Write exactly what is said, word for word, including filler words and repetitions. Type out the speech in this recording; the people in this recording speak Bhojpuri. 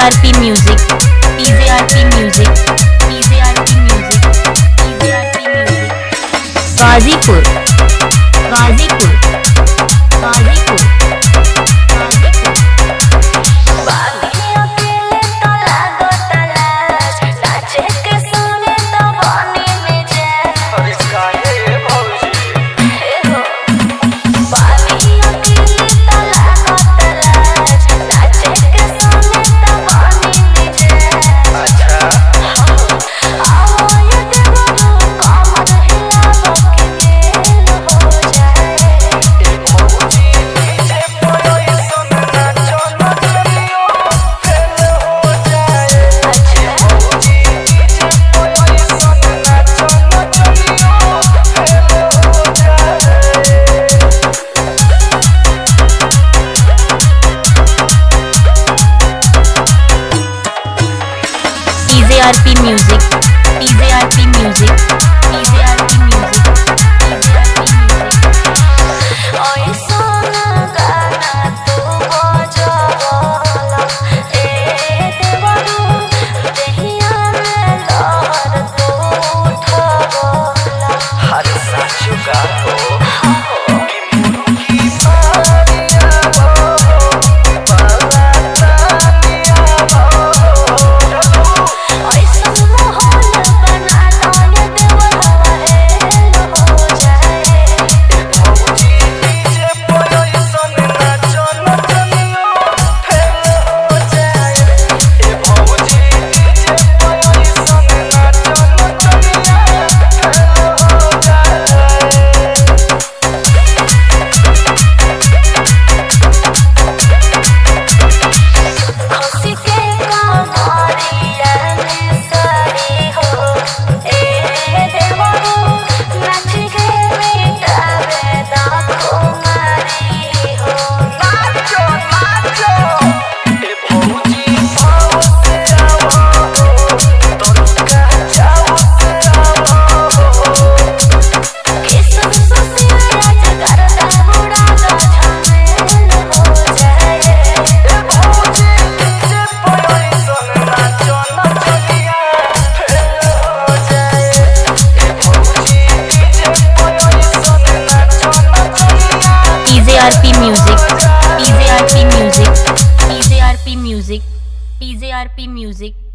R P Music, P J R P Music, P J R P Music, P J R P Music. Ghazipur, Ghazipur, Ghazipur, Ghazipur. बालियों के लिए तो लागो तलाश, नाचे के सुने तो बनी मिजाज। अरे काहे ये भौजी? हे हो, बालियों के लिए तो लागो तलाश, नाचे के सुने तो बनी मिजाज। अच्छा आओ ये देवरू कमर हिलाओ कि मेल हो जाए। ए भौजी डीजे पर ऐसन नाचो नचनियो फेल हो जाए। अच्छा भौजी डीजे पर ऐसन नाचो नचनियो फेल हो जाए। P J R P Music, P J R P Music, P J R P Music, P J R P Music. ओए सोना गाना तू बजावला, ए देवरू देहिया में लहर तू उठावला। हर साचु का हो कि मुर्गी मारिया हो बाला तानिया हो। ओए सब माहौल बना लो ये देवरवा हेल हो जाए। भौजी डीजे पर ऐसन नाचो नचनियो फेल हो जाए। ए भौजी डीजे पर ऐसन नाचो नचनियो फेल हो जाए। खुशी के कमरिया में सारी हो, ए देवरू नाच के मिटावे दा खुमारी हो। नाचो नाचो ए भौजी भाव से आओ तोरा चाव से आओ। किस्म सुसिया जगरदा बुढ़ा दा झमेल हो जाए। ए भौजी डीजे पर ऐसन नाचो नचनिया फेल हो जाए। ए भौजी डीजे पर ऐसन नाचो नचनिया P J R P Music, P J R P Music, P J R P Music, P J R P Music.